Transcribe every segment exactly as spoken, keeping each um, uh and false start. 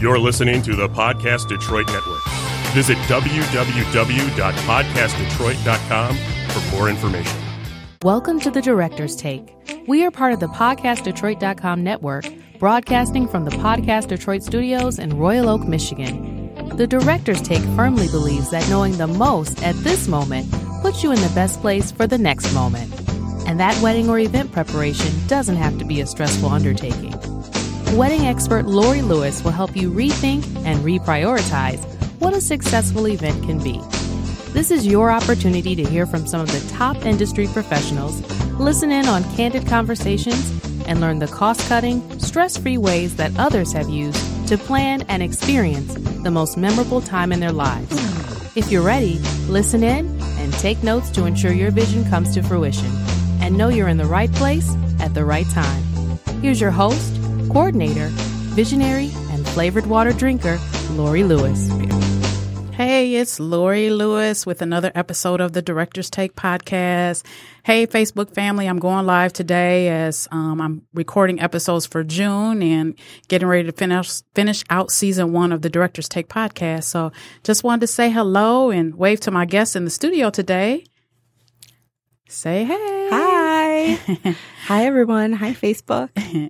You're listening to the Podcast Detroit Network. Visit w w w dot podcast detroit dot com for more information. Welcome to The Director's Take. We are part of the podcast detroit dot com network, broadcasting from the Podcast Detroit studios in Royal Oak, Michigan. The Director's Take firmly believes that knowing the most at this moment puts you in the best place for the next moment. And that wedding or event preparation doesn't have to be a stressful undertaking. Wedding expert Lori Lewis will help you rethink and reprioritize what a successful event can be. This is your opportunity to hear from some of the top industry professionals, listen in on candid conversations, and learn the cost-cutting, stress-free ways that others have used to plan and experience the most memorable time in their lives. If you're ready, listen in and take notes to ensure your vision comes to fruition, and know you're in the right place at the right time. Here's your host, coordinator, visionary, and flavored water drinker, Lori Lewis. Hey, it's Lori Lewis with another episode of the Director's Take podcast. Hey, Facebook family, I'm going live today as um, I'm recording episodes for June and getting ready to finish finish out season one of the Director's Take podcast. So just wanted to say hello and wave to my guests in the studio today. Say hey. Hi. Hi, everyone. Hi, Facebook.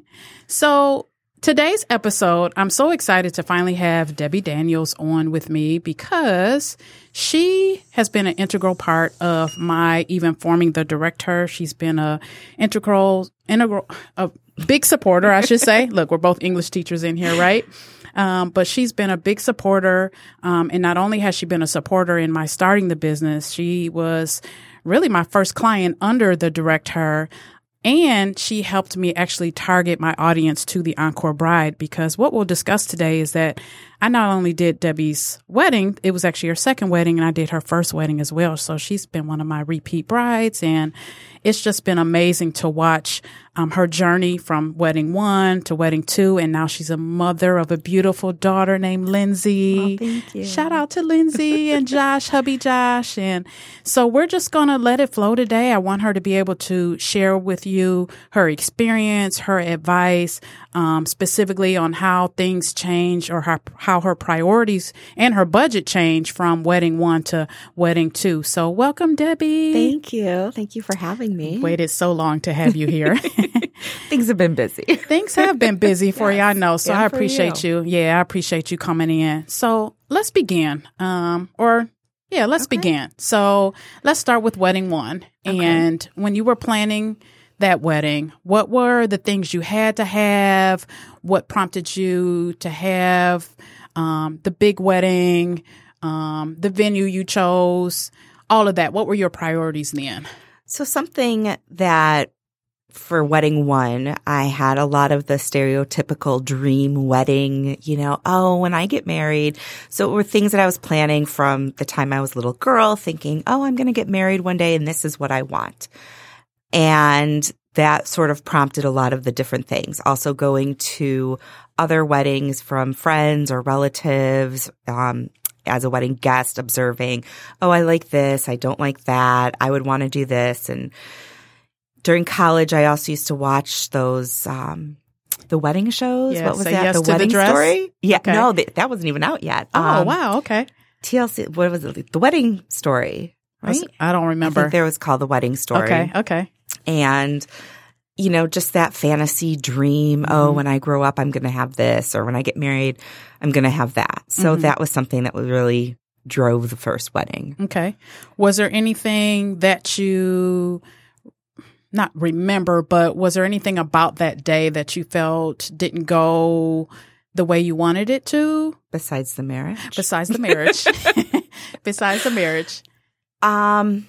So today's episode, I'm so excited to finally have Debbie Daniels on with me because she has been an integral part of my even forming the director. She's been a integral, integral, a big supporter, I should say. Look, we're both English teachers in here, right? Um, but she's been a big supporter. Um, and not only has she been a supporter in my starting the business, she was really my first client under the director. And she helped me actually target my audience to the Encore Bride, because what we'll discuss today is that I not only did Debbie's wedding, it was actually her second wedding, and I did her first wedding as well. So she's been one of my repeat brides, and it's just been amazing to watch um, her journey from wedding one to wedding two, and now she's a mother of a beautiful daughter named Lindsay. Oh, thank you. Shout out to Lindsay and Josh, hubby Josh. And so we're just going to let it flow today. I want her to be able to share with you her experience, her advice, um, specifically on how things change or how, how her priorities and her budget change from wedding one to wedding two. So welcome, Debbie. Thank you. Thank you for having me. Waited so long to have you here. Things have been busy. Things have been busy for yes. you, I know. So yeah, I appreciate you. you. Yeah, I appreciate you coming in. So let's begin. Um, or yeah, let's okay. begin. So let's start with wedding one. Okay. And when you were planning that wedding, what were the things you had to have? What prompted you to have um, the big wedding, um, the venue you chose, all of that? What were your priorities then? So something that for wedding one, I had a lot of the stereotypical dream wedding, you know, oh, when I get married. So it were things that I was planning from the time I was a little girl, thinking, oh, I'm going to get married one day and this is what I want. And that sort of prompted a lot of the different things. Also going to other weddings from friends or relatives, um, as a wedding guest, observing, oh, I like this, I don't like that, I would want to do this. And during college, I also used to watch those, um, the wedding shows. Yeah, what was Say that? Yes the to Wedding the Dress? Story? Yeah, okay. no, th- that wasn't even out yet. Oh, um, wow, okay. T L C, what was it? The Wedding Story, right? I don't remember. I think there was called The Wedding Story. Okay, okay. And, you know, just that fantasy dream, mm-hmm. oh, when I grow up, I'm going to have this, or when I get married, I'm going to have that. So mm-hmm. that was something that really drove the first wedding. Okay. Was there anything that you, not remember, but was there anything about that day that you felt didn't go the way you wanted it to? Besides the marriage? Besides the marriage. Besides the marriage. Um,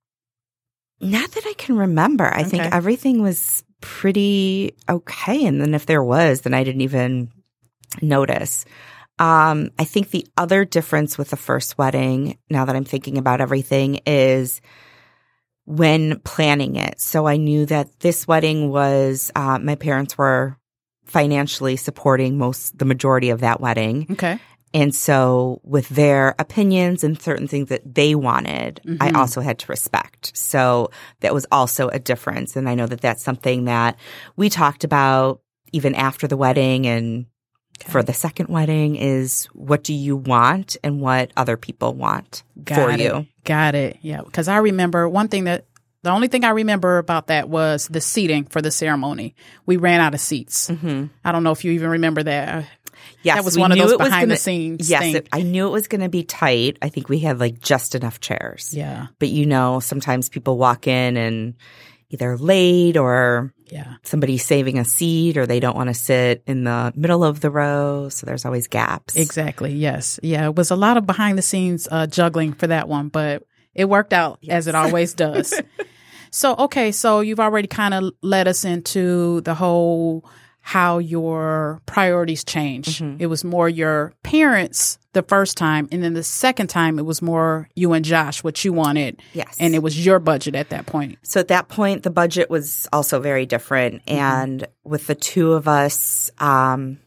not that I can remember. I okay. think everything was pretty okay. And then if there was, then I didn't even notice. Um, I think the other difference with the first wedding, now that I'm thinking about everything, is when planning it. So I knew that this wedding was, uh, my parents were financially supporting most, the majority of that wedding. Okay. And so with their opinions and certain things that they wanted, mm-hmm. I also had to respect. So that was also a difference. And I know that that's something that we talked about even after the wedding and Okay. For the second wedding is what do you want and what other people want Got for it. you. Got it. Yeah. Because I remember one thing that the only thing I remember about that was the seating for the ceremony. We ran out of seats. Mm-hmm. I don't know if you even remember that. Yes, that was one of those behind gonna, the scenes. Yes, thing. it, I knew it was going to be tight. I think we had like just enough chairs. Yeah. But you know, sometimes people walk in and either late or yeah. somebody's saving a seat or they don't want to sit in the middle of the row. So there's always gaps. Exactly. Yes. Yeah. It was a lot of behind the scenes uh, juggling for that one, but it worked out yes. as it always does. So, okay. So you've already kind of led us into the whole how your priorities changed. Mm-hmm. It was more your parents the first time. And then the second time, it was more you and Josh, what you wanted. Yes. And it was your budget at that point. So at that point, the budget was also very different. Mm-hmm. And with the two of us um,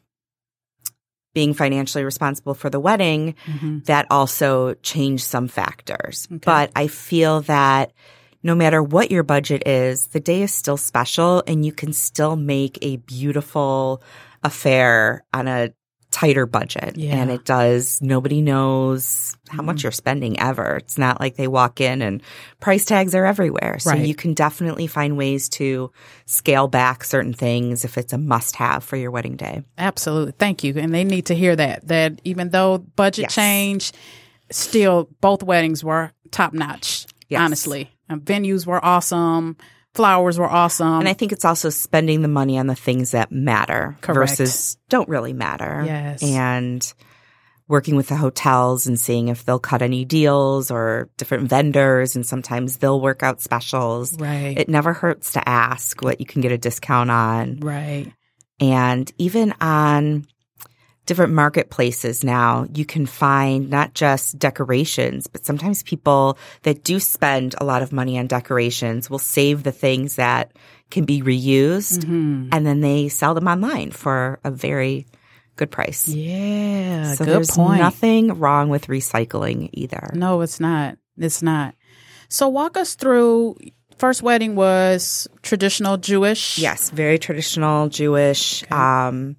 being financially responsible for the wedding, mm-hmm. that also changed some factors. Okay. But I feel that no matter what your budget is, the day is still special and you can still make a beautiful affair on a tighter budget. Yeah. And it does, nobody knows how mm-hmm. much you're spending ever. It's not like they walk in and price tags are everywhere. So right. you can definitely find ways to scale back certain things if it's a must have for your wedding day. Absolutely. Thank you. And they need to hear that, that even though budget yes. changed, still both weddings were top notch, yes. honestly. And venues were awesome. Flowers were awesome. And I think it's also spending the money on the things that matter Correct. versus don't really matter. Yes. And working with the hotels and seeing if they'll cut any deals or different vendors. And sometimes they'll work out specials. Right. It never hurts to ask what you can get a discount on. Right. And even on different marketplaces now, you can find not just decorations, but sometimes people that do spend a lot of money on decorations will save the things that can be reused mm-hmm. and then they sell them online for a very good price. Yeah, so good there's point. nothing wrong with recycling either. No, it's not. It's not. So walk us through. First wedding was traditional Jewish. Yes, very traditional Jewish. Okay. Um,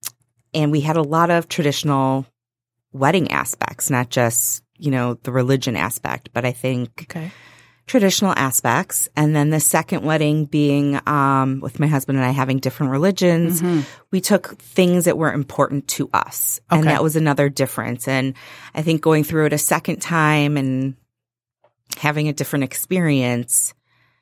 and we had a lot of traditional wedding aspects, not just, you know, the religion aspect, but I think okay. traditional aspects. And then the second wedding being um, with my husband and I having different religions, mm-hmm. we took things that were important to us. Okay. And that was another difference. And I think going through it a second time and having a different experience,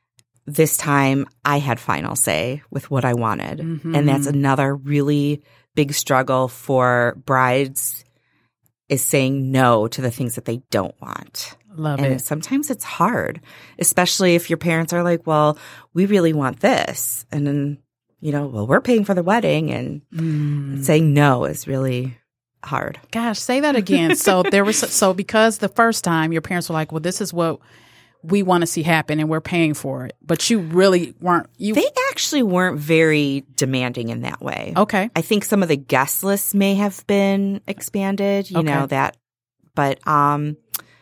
this time I had final say with what I wanted. Mm-hmm. And that's another really big struggle for brides is saying no to the things that they don't want. Love and it. Sometimes it's hard, especially if your parents are like, well, we really want this. And then, you know, well, we're paying for the wedding and mm. saying no is really hard. Gosh, say that again. So there was, so because the first time your parents were like, well, this is what we want to see happen and we're paying for it. But you really weren't. You They actually weren't very demanding in that way. Okay. I think some of the guest lists may have been expanded, you okay. know, that. But um,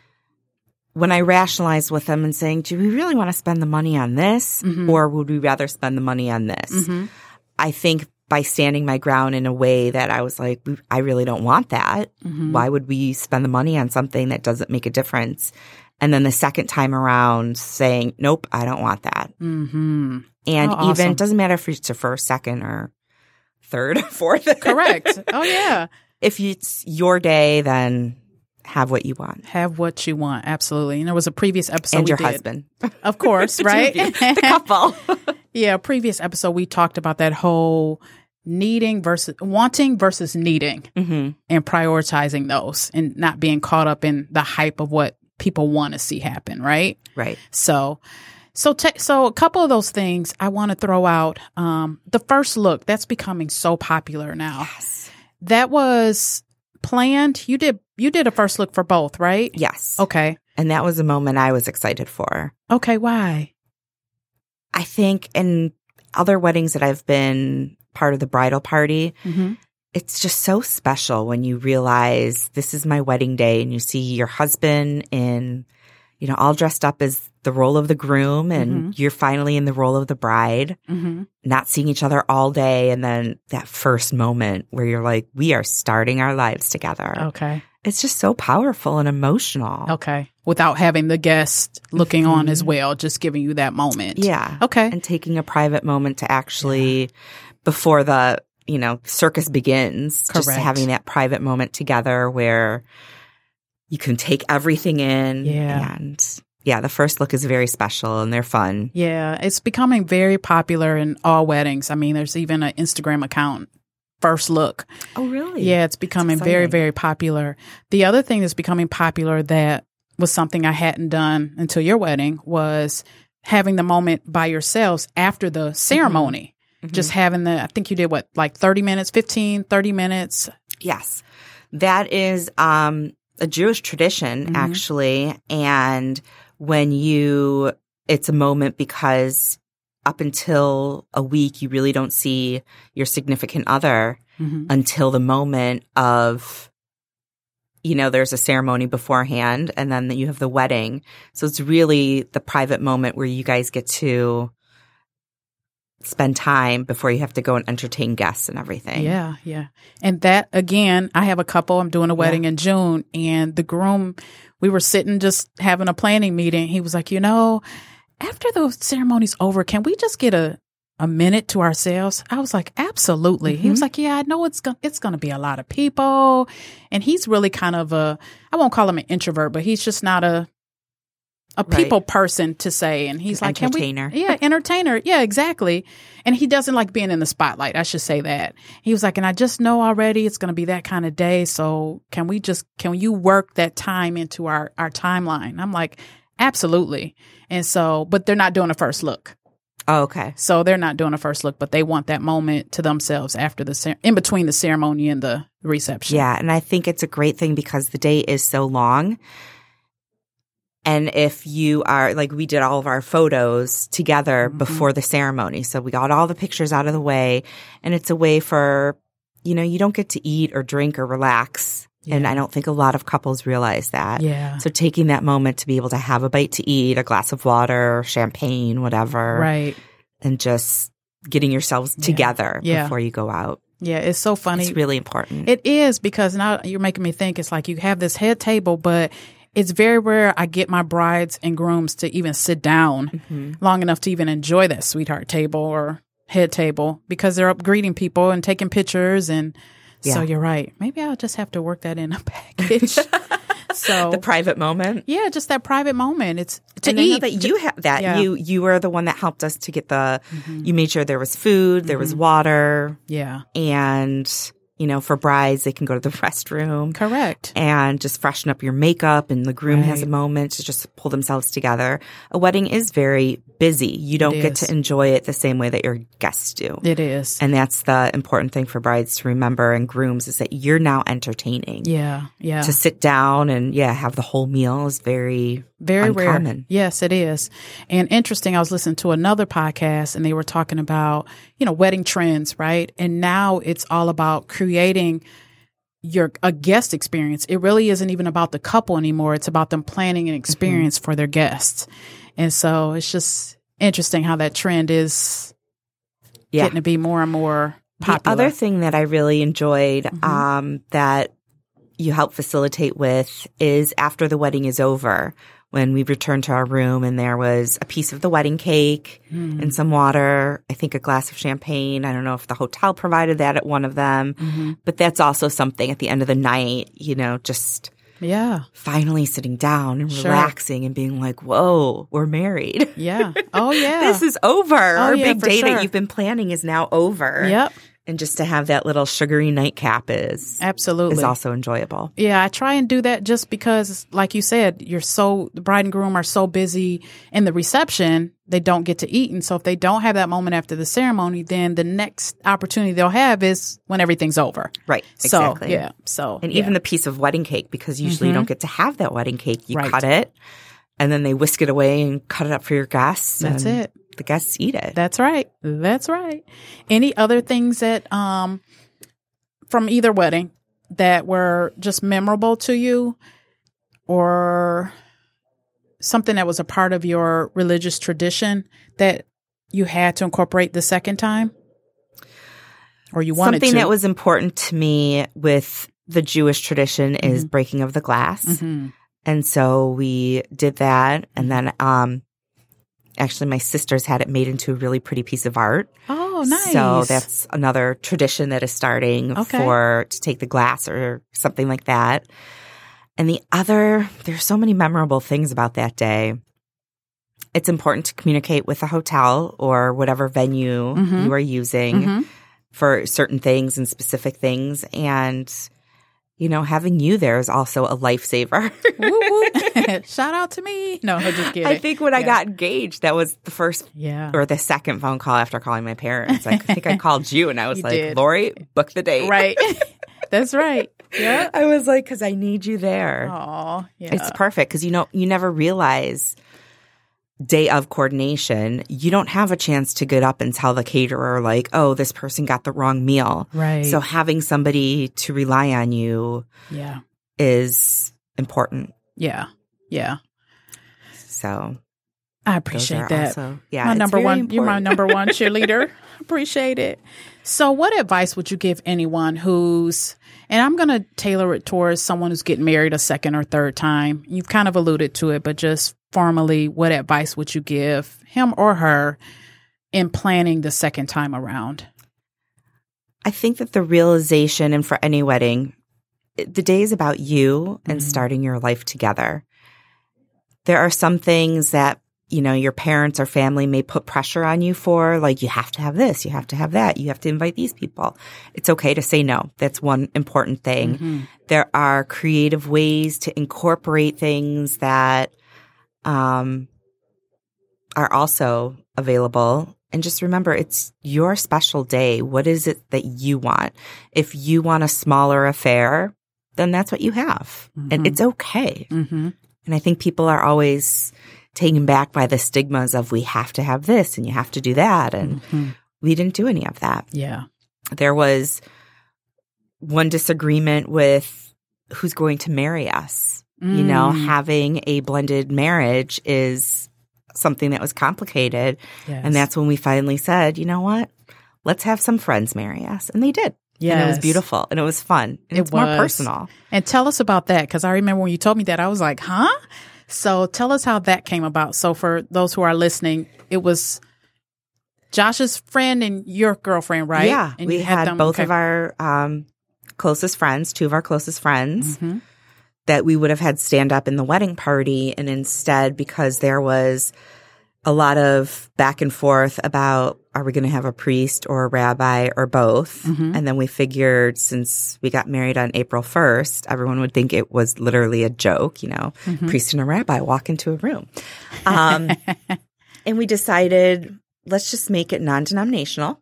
when I rationalized with them and saying, do we really want to spend the money on this mm-hmm. or would we rather spend the money on this? Mm-hmm. I think by standing my ground in a way that I was like, I really don't want that. Mm-hmm. Why would we spend the money on something that doesn't make a difference? And then the second time around saying, nope, I don't want that. Mm-hmm. And oh, even, awesome. it doesn't matter if it's your first, second, or third, fourth. Correct. Oh, yeah. If it's your day, then have what you want. Have what you want. Absolutely. And there was a previous episode And we your did. husband. Of course, right? The couple. Yeah, a previous episode we talked about that whole needing versus wanting versus needing mm-hmm. and prioritizing those and not being caught up in the hype of what people want to see happen, right? Right. So, so, te- so a couple of those things I want to throw out. Um, the first look, that's becoming so popular now. Yes. That was planned. You did, you did a first look for both, right? Yes. Okay. And that was a moment I was excited for. Okay. Why? I think in other weddings that I've been part of the bridal party, mm-hmm. it's just so special when you realize this is my wedding day and you see your husband in, you know, all dressed up as the role of the groom and Mm-hmm. you're finally in the role of the bride, Mm-hmm. not seeing each other all day. And then that first moment where you're like, we are starting our lives together. Okay. It's just so powerful and emotional. Okay. Without having the guest looking Mm-hmm. on as well, just giving you that moment. Yeah. Okay. And taking a private moment to actually, yeah. before the, you know, circus begins, Correct. just having that private moment together where you can take everything in. Yeah. And yeah, the first look is very special and they're fun. Yeah. It's becoming very popular in all weddings. I mean, there's even an Instagram account, First Look. Oh, really? Yeah, it's becoming very, exciting. very popular. The other thing that's becoming popular that was something I hadn't done until your wedding was having the moment by yourselves after the ceremony. Mm-hmm. Just having the, I think you did what, like thirty minutes, fifteen, thirty minutes? Yes. That is um, a Jewish tradition, Mm-hmm. actually. And when you, it's a moment because up until a week, you really don't see your significant other Mm-hmm. until the moment of, you know, there's a ceremony beforehand and then you have the wedding. So it's really the private moment where you guys get to spend time before you have to go and entertain guests and everything. Yeah, yeah. And that, again, I have a couple. I'm doing a wedding Yeah. in June, and the groom, we were sitting just having a planning meeting. He was like, you know, after the ceremony's over, can we just get a, a minute to ourselves? I was like, absolutely. Mm-hmm. He was like, yeah, I know it's going it's going to be a lot of people. And he's really kind of a, I won't call him an introvert, but he's just not a, a Right. people person to say. And he's An like, can we, entertainer. yeah, entertainer. Yeah, exactly. And he doesn't like being in the spotlight. I should say that. He was like, and I just know already it's going to be that kind of day. So can we just, can you work that time into our, our timeline? I'm like, absolutely. And so, but they're not doing a first look. Oh, okay. So they're not doing a first look, but they want that moment to themselves after the, cer- in between the ceremony and the reception. Yeah. And I think it's a great thing because the day is so long. And if you are, like, we did all of our photos together Mm-hmm. before the ceremony. So we got all the pictures out of the way. And it's a way for, you know, you don't get to eat or drink or relax. And Yeah. I don't think a lot of couples realize that. Yeah. So taking that moment to be able to have a bite to eat, a glass of water, champagne, whatever. Right. And just getting yourselves together Yeah. before you go out. Yeah. It's so funny. It's really important. It is, because now you're making me think it's like you have this head table, but it's very rare I get my brides and grooms to even sit down Mm-hmm. long enough to even enjoy that sweetheart table or head table, because they're up greeting people and taking pictures. And so Yeah. you're right. Maybe I'll just have to work that in a package. So the private moment. yeah, just that private moment. It's to and I know eat. that you have that. Yeah. You you were the one that helped us to get the. You made sure there was food, there was water, Yeah, and you know, for brides they can go to the restroom correct. and just freshen up your makeup. And the groom has a Right. moment to just pull themselves together. A wedding is very busy. You don't It get is. to enjoy it the same way that your guests do. It is. And that's the important thing for brides to remember and grooms is that you're now entertaining. Yeah, yeah. To sit down and yeah, have the whole meal is very Very uncommon. rare. Yes, it is. And interesting, I was listening to another podcast and they were talking about, you know, wedding trends, right? And now it's all about creating your a guest experience. It really isn't even about the couple anymore. It's about them planning an experience mm-hmm. for their guests. And so it's just interesting how that trend is yeah. getting to be more and more popular. The other thing that I really enjoyed Mm-hmm. um, that you help facilitate with is after the wedding is over, when we returned to our room and there was a piece of the wedding cake mm-hmm. and some water, I think a glass of champagne. I don't know if the hotel provided that at one of them, mm-hmm. but that's also something at the end of the night, you know, just yeah, finally sitting down and Sure. relaxing and being like, whoa, we're married. Yeah. Oh, yeah. This is over. Oh, Our yeah, big for day sure. that you've been planning is now over. Yep. And just to have that little sugary nightcap is Absolutely. is also enjoyable. Yeah, I try and do that just because, like you said, you're so the bride and groom are so busy in the reception, they don't get to eat. And so if they don't have that moment after the ceremony, then the next opportunity they'll have is when everything's over. Right. So, Exactly. yeah. So And yeah. even the piece of wedding cake, because usually Mhm. you don't get to have that wedding cake. You Right. cut it and then they whisk it away and cut it up for your guests. That's and it. The guests eat it. That's right. That's right. Any other things that um from either wedding that were just memorable to you, or something that was a part of your religious tradition that you had to incorporate the second time? Or you wanted Something to? that was important to me with the Jewish tradition mm-hmm. is breaking of the glass. Mm-hmm. And so we did that. And then um, actually my sisters had it made into a really pretty piece of art. Oh, nice. So that's another tradition that is starting okay. for to take the glass or something like that. And the other, there's so many memorable things about that day. It's important to communicate with the hotel or whatever venue mm-hmm. you are using mm-hmm. for certain things and specific things. And, you know, having you there is also a lifesaver. Woo, woo. Shout out to me. No, I'm just kidding. I think when yeah. I got engaged, that was the first yeah. or the second phone call after calling my parents. I think I called you and I was you like, did. Lori, book the date. Right. That's right. Yeah. I was like, because I need you there. Oh, yeah. It's perfect because, you know, you never realize day of coordination, you don't have a chance to get up and tell the caterer like, oh, this person got the wrong meal. Right. So having somebody to rely on you yeah. is important. Yeah. Yeah. So I appreciate that. Also, yeah. My number one, important. You're my number one cheerleader. Appreciate it. So what advice would you give anyone who's, and I'm going to tailor it towards someone who's getting married a second or third time. You've kind of alluded to it, but just formally, what advice would you give him or her in planning the second time around? I think that the realization, and for any wedding, the day is about you and mm-hmm. starting your life together. There are some things that, you know, your parents or family may put pressure on you for, like, you have to have this, you have to have that, you have to invite these people. It's okay to say no. That's one important thing. Mm-hmm. There are creative ways to incorporate things that um, are also available. And just remember, it's your special day. What is it that you want? If you want a smaller affair, then that's what you have. Mm-hmm. And it's okay. Mm-hmm. And I think people are always taken back by the stigmas of we have to have this and you have to do that. And mm-hmm. we didn't do any of that. Yeah. There was one disagreement with who's going to marry us. Mm. You know, having a blended marriage is something that was complicated. Yes. And that's when we finally said, you know what, let's have some friends marry us. And they did. Yes. And it was beautiful and it was fun. And it it's was more personal. And tell us about that, because I remember when you told me that, I was like, huh? So tell us how that came about. So for those who are listening, it was Josh's friend and your girlfriend, right? Yeah. And we you had, had them, both okay. of our um, closest friends, two of our closest friends, mm-hmm. that we would have had stand up in the wedding party. And instead, because there was a lot of back and forth about, are we going to have a priest or a rabbi or both? Mm-hmm. And then we figured, since we got married on April first, everyone would think it was literally a joke, you know, mm-hmm. priest and a rabbi walk into a room. Um, and we decided, let's just make it non-denominational.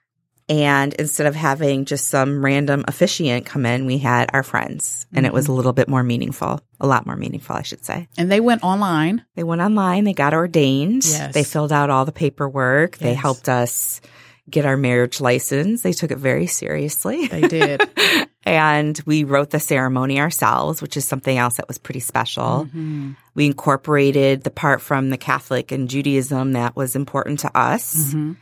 And instead of having just some random officiant come in, we had our friends. And mm-hmm. it was a little bit more meaningful, a lot more meaningful, I should say. And they went online. They went online. They got ordained. Yes. They filled out all the paperwork. Yes. They helped us get our marriage license. They took it very seriously. They did. And we wrote the ceremony ourselves, which is something else that was pretty special. Mm-hmm. We incorporated the part from the Catholic and Judaism that was important to us. Mm-hmm.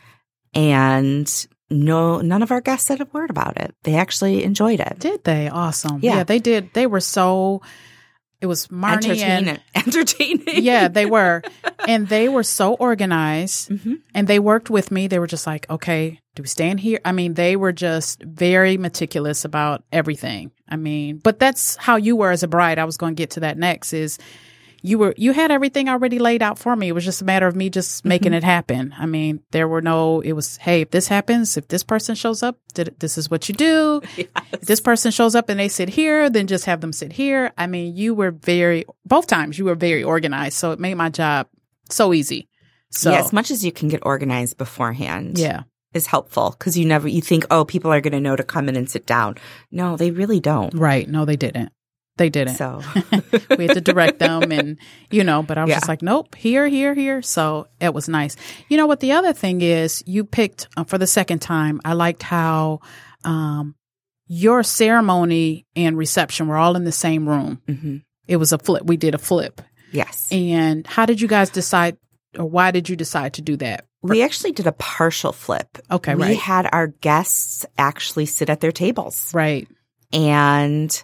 And no, none of our guests said a word about it. They actually enjoyed it. Did they? Awesome. Yeah, yeah they did. They were so, it was Marnie entertaining. and entertaining. Yeah, they were. And they were so organized mm-hmm. and they worked with me. They were just like, okay, do we stand here? I mean, they were just very meticulous about everything. I mean, but that's how you were as a bride. I was going to get to that next is you were, you had everything already laid out for me. It was just a matter of me just making mm-hmm. it happen. I mean, there were no, it was, hey, if this happens, if this person shows up, this is what you do. Yes. If this person shows up and they sit here, then just have them sit here. I mean, you were very, both times you were very organized. So it made my job so easy. So yeah, as much as you can get organized beforehand. Yeah. Is helpful because you never, you think, oh, people are going to know to come in and sit down. No, they really don't. Right. No, they didn't. They didn't. So we had to direct them and, you know, but I was yeah. just like, nope, here, here, here. So it was nice. You know what? The other thing is you picked uh, for the second time. I liked how um, your ceremony and reception were all in the same room. Mm-hmm. It was a flip. We did a flip. Yes. And how did you guys decide, or why did you decide to do that? We actually did a partial flip. Okay, we right. We had our guests actually sit at their tables. Right. And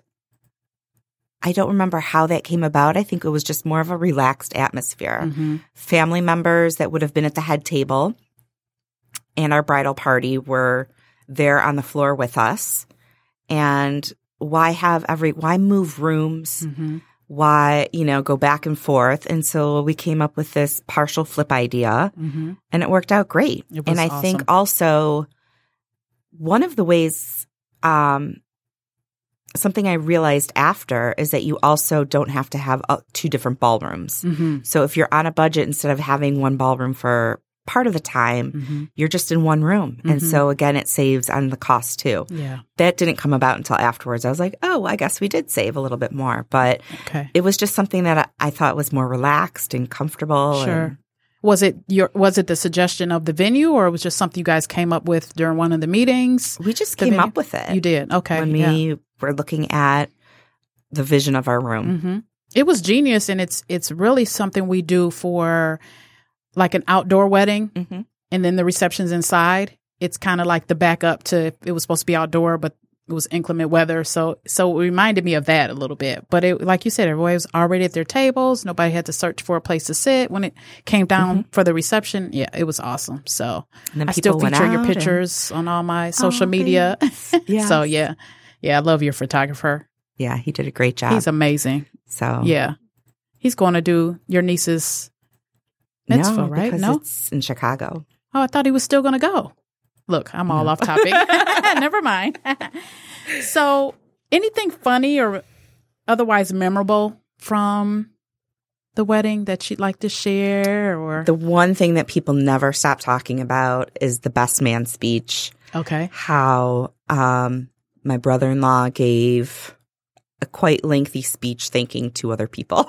I don't remember how that came about. I think it was just more of a relaxed atmosphere. Mm-hmm. Family members that would have been at the head table and our bridal party were there on the floor with us. And why have every, why move rooms? Mm-hmm. Why, you know, go back and forth? And so we came up with this partial flip idea Mm-hmm. and it worked out great. It was and I awesome. think also one of the ways, um, something I realized after is that you also don't have to have uh, two different ballrooms. Mm-hmm. So if you're on a budget, instead of having one ballroom for part of the time, Mm-hmm. you're just in one room. And Mhm. so again, it saves on the cost too. Yeah. That didn't come about until afterwards. I was like, oh, I guess we did save a little bit more. But Okay. it was just something that I, I thought was more relaxed and comfortable. Sure. And Was it your, was it the suggestion of the venue, or it was just something you guys came up with during one of the meetings? we just The came venue? up with it. You did. Okay. When yeah. we were looking at the vision of our room. Mm-hmm. It was genius, and it's it's really something we do for like an outdoor wedding, Mm-hmm. and then the reception's inside. It's kind of like the backup to, it was supposed to be outdoor, but it was inclement weather. So so it reminded me of that a little bit. But it, like you said, everybody was already at their tables. Nobody had to search for a place to sit. When it came down Mm-hmm. for the reception, yeah, it was awesome. So And then I still people went feature your out and- pictures on all my social Oh, media. Yes. So yeah, yeah, I love your photographer. Yeah, he did a great job. He's amazing. so Yeah. He's going to do your niece's mitzvah, no, right? because No? it's in Chicago. Oh, I thought he was still going to go. Look, I'm all No. off topic. Never mind. So, anything funny or otherwise memorable from the wedding that you'd like to share? Or The one thing that people never stop talking about is the best man speech. okay, How um, my brother-in-law gave a quite lengthy speech thanking two other people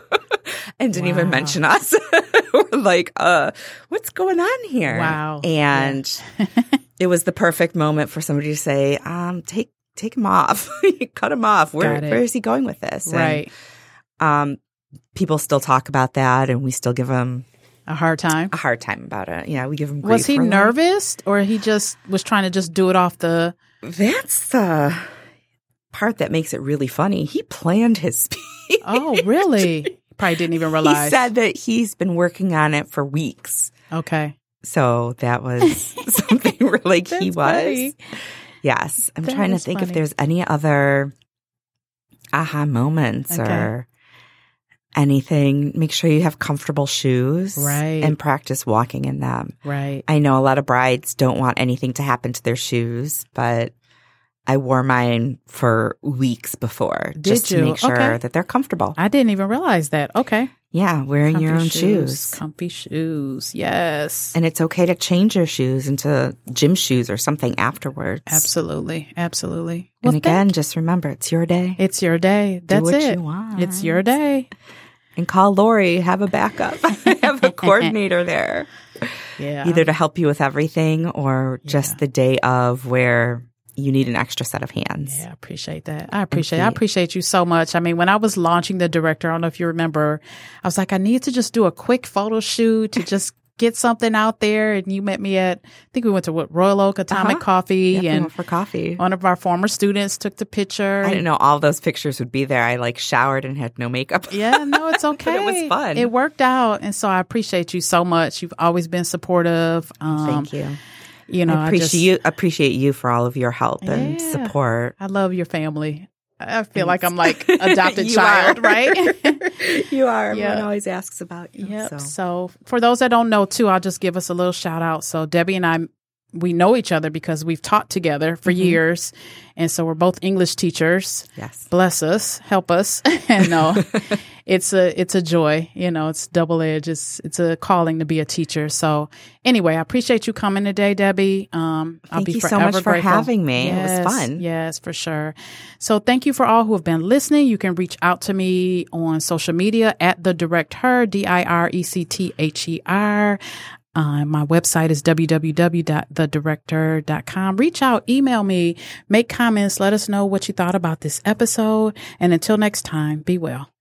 and didn't even Wow. mention us. We're like, uh, what's going on here? Wow. And it was the perfect moment for somebody to say, um, take take him off. Cut him off. Where Got it. where is he going with this? And, right, um, people still talk about that, and we still give him a hard time. a hard time about it. Yeah, we give him grief. Was he for that. nervous, or he just was trying to just do it off the? That's the part that makes it really funny. He planned his speech. Oh, really? Probably didn't even He realize. said that he's been working on it for weeks. Okay. So that was something really like he That's was. funny. Yes. I'm That trying to is think funny. if there's any other aha moments Okay. or anything. Make sure you have comfortable shoes. Right. And practice walking in them. Right. I know a lot of brides don't want anything to happen to their shoes, but I wore mine for weeks before Did just to you? make sure Okay. that they're comfortable. I didn't even realize that. Okay. Yeah, wearing Comfy your own shoes. Comfy shoes. Yes. And it's okay to change your shoes into gym shoes or something afterwards. Absolutely. Absolutely. And Well, again, thank- just remember, it's your day. it's your day. That's what it. you want. It's your day. And call Lori, have a backup. Have a coordinator there. Yeah. Either to help you with everything or just Yeah. the day of where you need an extra set of hands. Yeah, I appreciate that. I appreciate I feet. appreciate you so much. I mean, when I was launching the director, I don't know if you remember, I was like, I need to just do a quick photo shoot to just get something out there. And you met me at, I think we went to what, Royal Oak Atomic Uh-huh. Coffee, Yep, we and went for coffee. one of our former students took the picture. I didn't know all those pictures would be there. I like showered and had no makeup. Yeah, no, it's okay. But it was fun. It worked out. And so I appreciate you so much. You've always been supportive. Um, Thank you. You know, I I appreciate just, you appreciate you for all of your help and Yeah. support. I love your family. I feel like I'm like adopted You child, are. right? You are. Yeah. Everyone always asks about you. Yep. So. So. for those that don't know too, I'll just give us a little shout out. So Debbie and I, we know each other because we've taught together for Mm-hmm. years. And so we're both English teachers. Yes. Bless us, help us. And no, it's a, it's a joy, you know, it's double edged. It's, it's a calling to be a teacher. So anyway, I appreciate you coming today, Debbie. Um, I'll Thank be you so forever much for grateful. having me. It was Yes, fun. Yes, for sure. So thank you for all who have been listening. You can reach out to me on social media at The Direct Her, D I R E C T H E R. Uh, my website is w w w dot the director dot com. Reach out, email me, make comments, let us know what you thought about this episode. And until next time, be well.